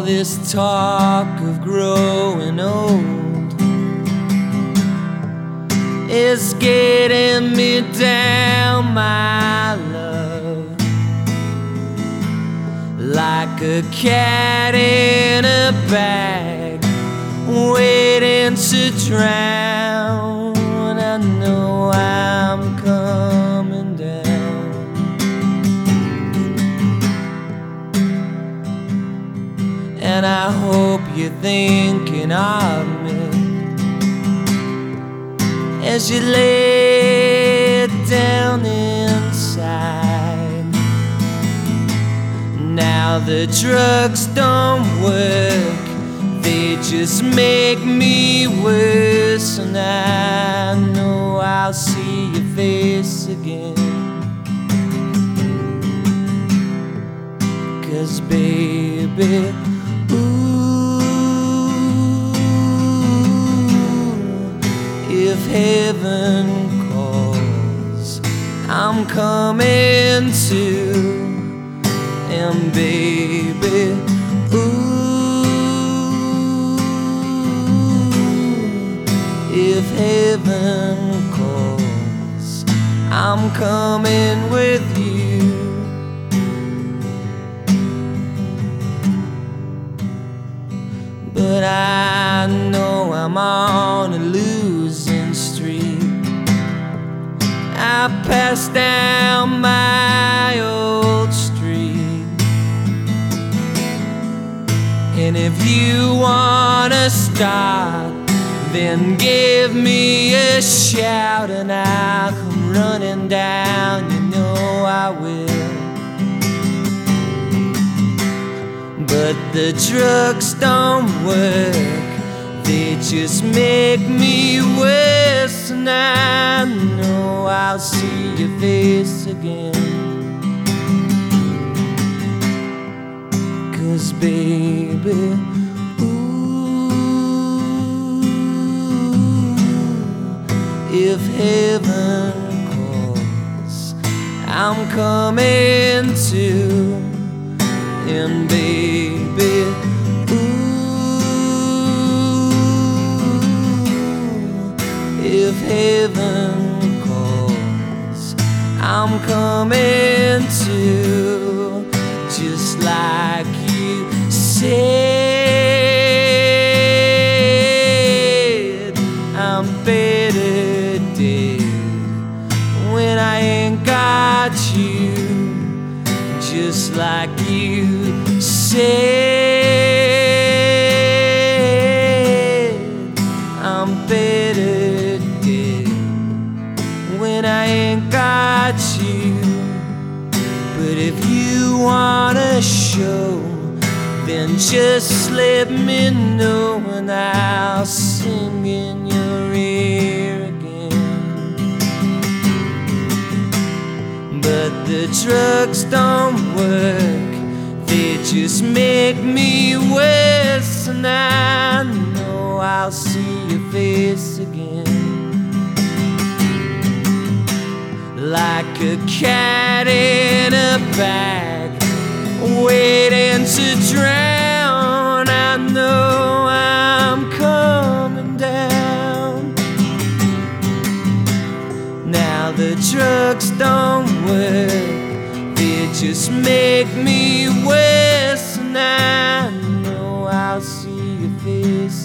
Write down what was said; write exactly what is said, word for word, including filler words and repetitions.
this talk of growing old is getting me down, my love, like a cat in a bag waiting to drown. I know I'm coming down, and I hope you're thinking of me as you lay it down inside. Now the drugs don't work, they just make me worse, and I know I'll see your face again. 'Cause baby, ooh, if heaven calls, I'm coming too. And baby, ooh, if heaven calls, I'm coming with you. But I know I'm on a losing streak. I passed down my old street, and if you wanna start, then give me a shout, and I'll come running down, you know I will. But the drugs don't work, they just make me worse, and I know I'll see your face again. 'Cause baby, ooh, if heaven calls, I'm coming too. And baby, ooh, if heaven calls, I'm coming too. Just like you said, I'm better dead when I ain't got you. Just like you said, I'm better dead when I ain't got you. But if you wanna show, then just let me know, and I'll sing in your ear again. But the drugs don't work, they just make me worse, and I know I'll see your face again. Like a cat in a bag waiting to drown, I know I'm coming down. Now the drugs don't work, they just make me worse, and I know I'll see your face